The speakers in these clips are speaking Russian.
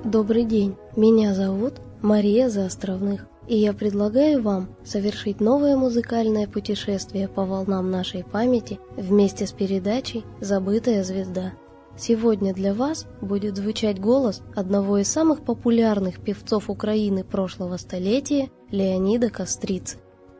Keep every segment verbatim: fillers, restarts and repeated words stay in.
Добрый день, меня зовут Мария Заостровных, и я предлагаю вам совершить новое музыкальное путешествие по волнам нашей памяти вместе с передачей «Забытая звезда». Сегодня для вас будет звучать голос одного из самых популярных певцов Украины прошлого столетия Леонида Кострицы.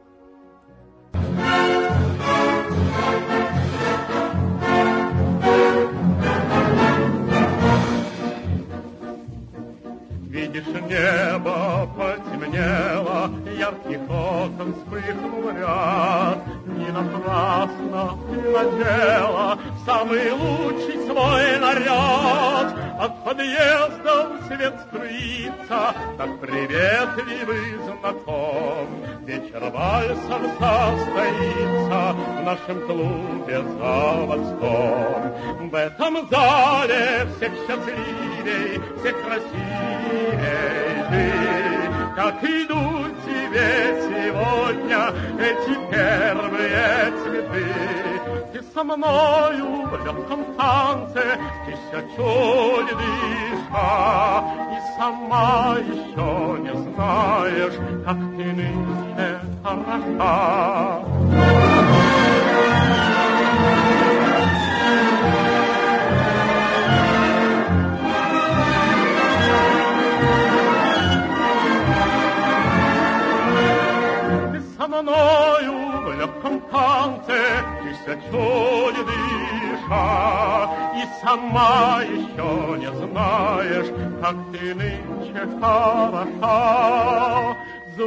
Видишь, небо потемнело, ярких окон вспыхнул ряд. Не напрасно ты надела самый лучший свой наряд. От подъездов свет струится, так приветливый знаком. Вечер вальсом состоится в нашем клубе заводском. В этом зале всех счастливей, всех красивей ты. Как идут тебе сегодня эти первые цветы. Ты со мною в легком танце, тысячу дыша, и сама еще не знаешь, как ты нынче хороша. Со мною в легком танце, тысячу не дыша, и сама еще не знаешь, как ты нынче хороша.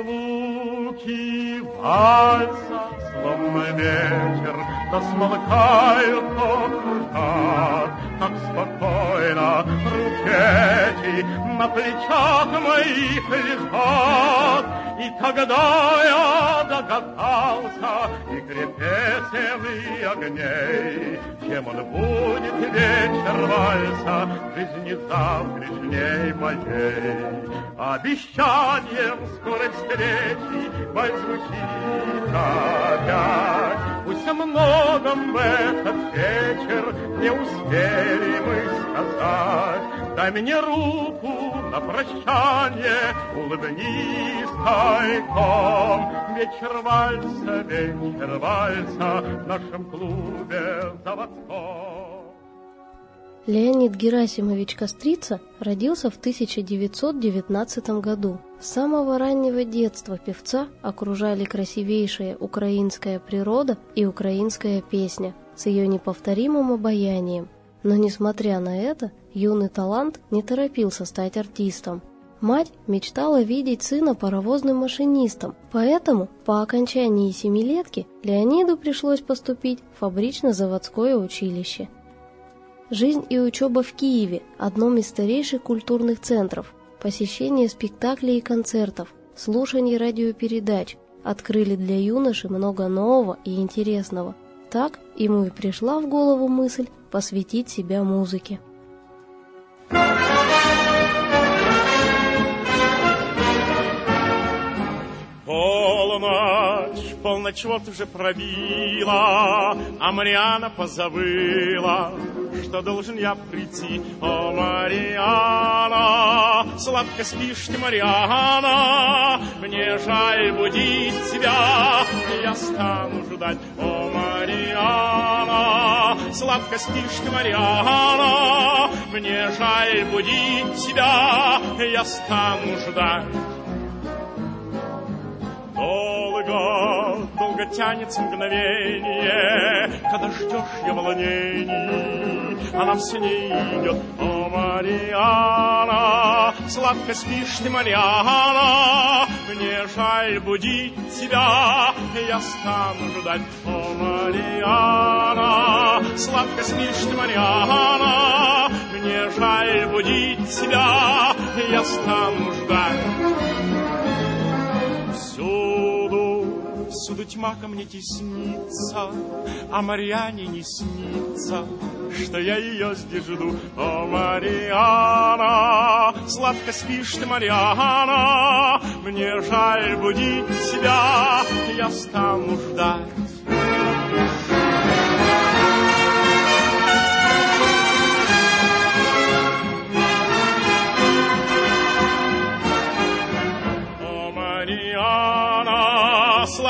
Звуки вальса, словно ветер, то смолкают, то кружат, как спокойно руки эти на плечах моих лежат. И тогда я догадался, игре песен и огней, чем он будет вечер вальса в жизни завтрашней моей. Обещанием скорой встречи вальс звучит опять. Пусть о многом в этот вечер не успели мы сказать. Дай мне руку на прощание, улыбнись тайком. Вечер вальса, вечер вальса в нашем клубе заводском. Леонид Герасимович Кострица родился в тысяча девятьсот девятнадцатом году. С самого раннего детства певца окружали красивейшая украинская природа и украинская песня с ее неповторимым обаянием. Но, несмотря на это, юный талант не торопился стать артистом. Мать мечтала видеть сына паровозным машинистом, поэтому по окончании семилетки Леониду пришлось поступить в фабрично-заводское училище. Жизнь и учеба в Киеве, одном из старейших культурных центров, посещение спектаклей и концертов, слушание радиопередач открыли для юноши много нового и интересного. Так ему и пришла в голову мысль посвятить себя музыке. Полночь, полночь вот уже пробила, а Мариана позабыла, что должен я прийти. О, Мариана, сладко спишь ты, Мариана, мне жаль будить тебя, я стану ждать. О, Мариана, сладко спишь ты, Мариана, мне жаль будить тебя, я стану ждать. Долго, долго тянется мгновение, когда ждешь я волнений, она все не идет. О, Мариана, сладко спишь ты, Мариана, мне жаль будить тебя, я стану ждать. О, Мариана, сладко спишь ты, Мариана, мне жаль будить тебя, я стану ждать. Всюду, всюду тьма ко мне теснится, а Марьяне не снится, что я ее здесь жду. О, Мариана, сладко спишь ты, Мариана, мне жаль будить тебя, я стану ждать.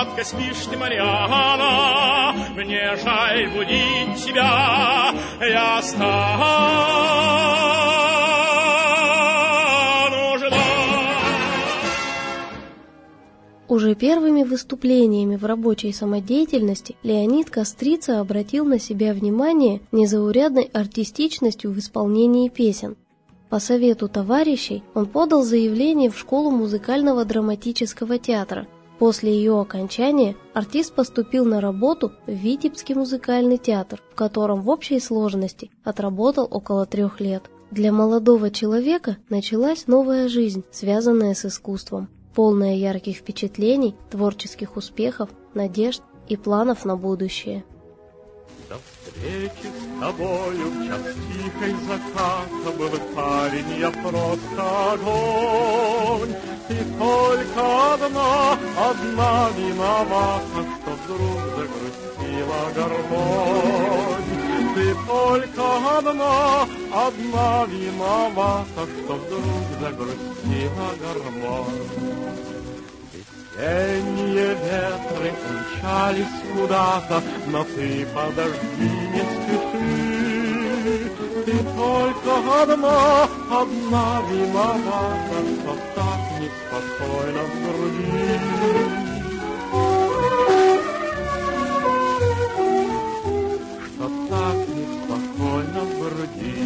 сладко спишь ты, Марианна, мне жаль будить тебя, я стану ждать. Уже первыми выступлениями в рабочей самодеятельности Леонид Кострица обратил на себя внимание незаурядной артистичностью в исполнении песен. По совету товарищей он подал заявление в школу музыкального драматического театра. После ее окончания артист поступил на работу в Витебский музыкальный театр, в котором в общей сложности отработал около трех лет. Для молодого человека началась новая жизнь, связанная с искусством, полная ярких впечатлений, творческих успехов, надежд и планов на будущее. До встречи с тобою в час тихой заката был парень, я просто огонь. Ты только одна, одна виновата, что вдруг загрустила гармонь. Ты только одна, одна виновата, что вдруг загрустила гармонь. Весенние ветры умчались куда-то, но ты подожди, не спеши. Ты только одна, одна виновата, что так неспокойно в груди. Что так неспокойно в груди.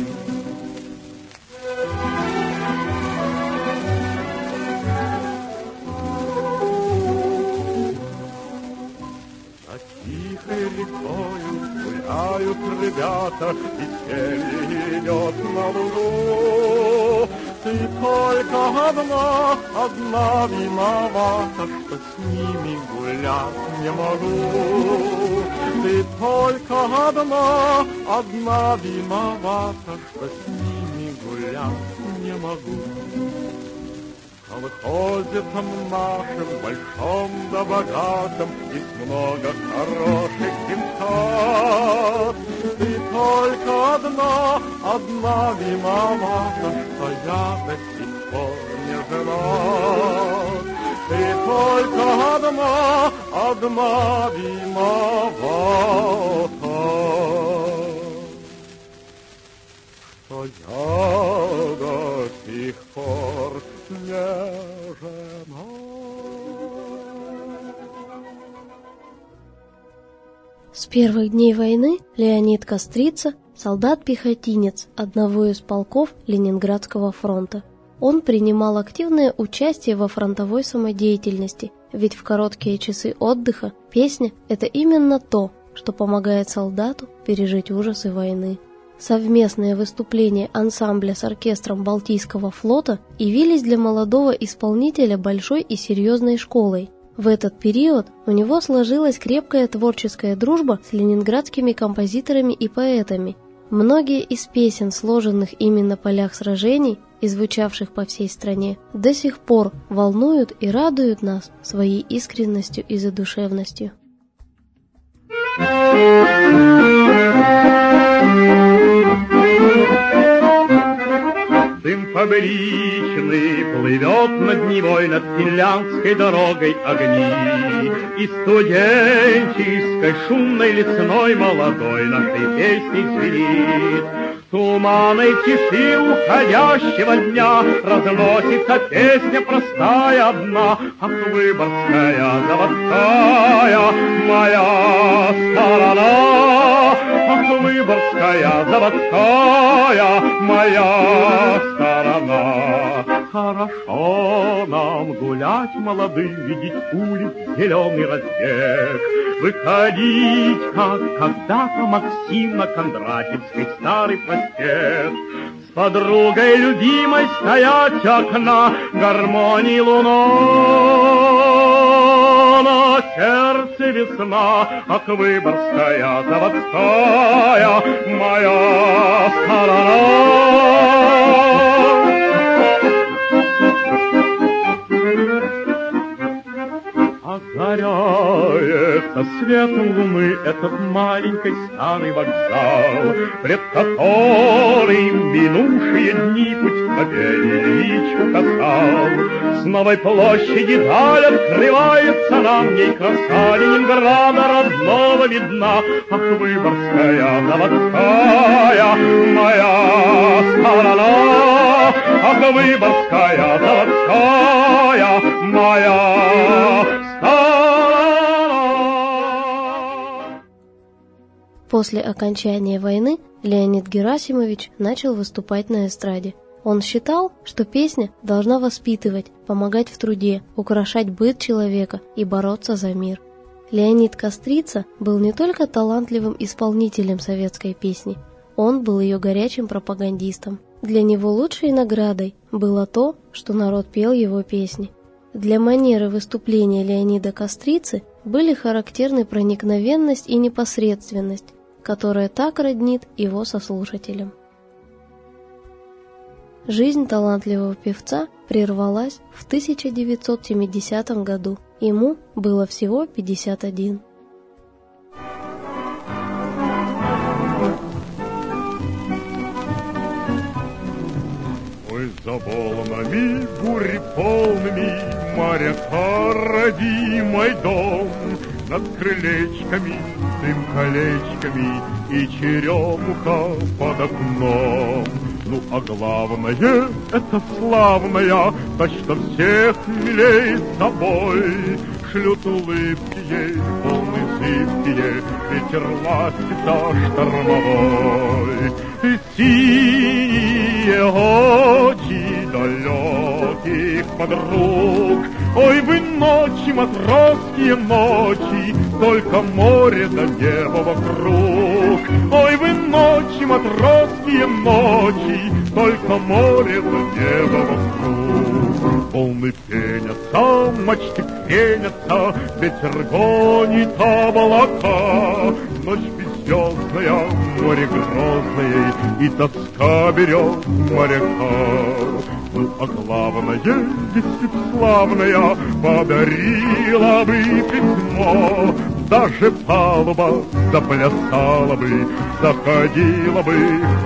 Рекою гуляют ребята, и веселье идет на лугу. Ты только одна, одна виновата, что с ними гулять не могу. Ты только одна, одна виновата, что с ними гулять не могу. В колхозе там нашем, большом да богатом, есть много хороших девчат. Ты только одна, одна виновата, что я до сих пор не женат. Ты только одна, одна виновата, что я до сих пор не жена. С первых дней войны Леонид Кострица – солдат-пехотинец одного из полков Ленинградского фронта. Он принимал активное участие во фронтовой самодеятельности, ведь в короткие часы отдыха песня – это именно то, что помогает солдату пережить ужасы войны. Совместные выступления ансамбля с оркестром Балтийского флота явились для молодого исполнителя большой и серьезной школой. В этот период у него сложилась крепкая творческая дружба с ленинградскими композиторами и поэтами. Многие из песен, сложенных им на полях сражений и звучавших по всей стране, до сих пор волнуют и радуют нас своей искренностью и задушевностью. Дым фабричный плывет над Невой, над финляндской дорогой огни. И студенческой, шумной, лесной, молодой нашей песней звенит. Туманной тиши уходящего дня разносится песня простая одна. Ах, Выборгская, заводская, моя сторона. Ах, Выборгская, заводская, моя сторона. Хорошо нам гулять молодым, видеть улиц зеленый разбег, выходить, как когда-то Максим на Кондратьевской старый проспект, с подругой любимой стоять у окна, гармонии луна, на сердце весна. Ах, Выборгская, заводская, моя сторона. Озаряется светом луны этот маленький Ленинкой станный вокзал, пред которым минувшие дни путь к победе Ильич указал. С новой площади даль открывается нам, в ней краса Ленинграда родного видна. Ах, Выборгская, заводская, моя сторона, ах, Выборгская, заводская, моя сторона. После окончания войны Леонид Герасимович начал выступать на эстраде. Он считал, что песня должна воспитывать, помогать в труде, украшать быт человека и бороться за мир. Леонид Кострица был не только талантливым исполнителем советской песни, он был ее горячим пропагандистом. Для него лучшей наградой было то, что народ пел его песни. Для манеры выступления Леонида Кострицы были характерны проникновенность и непосредственность, которая так роднит его со слушателем. Жизнь талантливого певца прервалась в тысяча девятьсот семидесятом году. Ему было всего пятьдесят один. Ой, за волнами, бури полными, моряка родимый дом, над крылечками, дым колечками и черемуха под окном. Ну, а главное, это славная, та, что всех милей собой, шлют улыбки ей, полны зыбкие, ветер ластится штормовой. И синие очи далеких подруг, ой, вы ночи, матросские ночи, только море да небо вокруг. Ой, вы ночи, матросские ночи, только море да небо вокруг. Волны пенятся, мачты кренятся, ветер гонит облака. Ночь беззвездная, море грозное, и тоска берет моряка. Ну, а главное, если б славная подарила бы письмо, даже палуба заплясала бы, заходила бы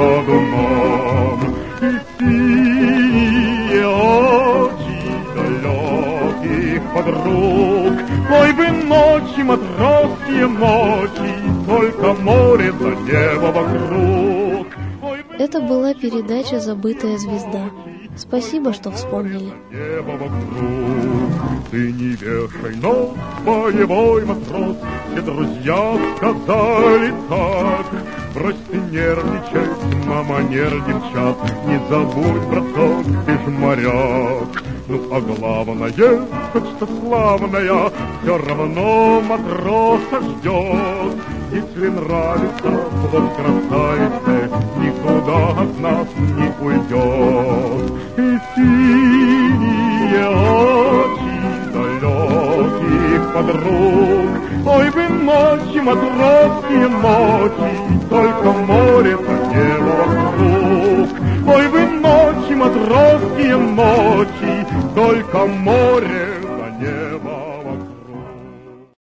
ходуном. И синие очи далеких подруг, ой, вы ночи, матросские ночи, только море да небо вокруг. Это была передача «Забытая звезда». Спасибо, что вспомнили. Небо вокруг, ты не вешай нос, боевой матрос, все друзья сказали так. Брось ты нервничать, мама нервничат, не забудь, браток, ты ж моряк. Ну, а главное, хоть что славное, все равно матроса ждет. Если нравится плод красавицы, никуда от нас не уйдет. И синие очи далеких подруг, ой, вы ночи, матросские ночи, только море да небо вокруг. Ой, вы ночи, матросские ночи, только море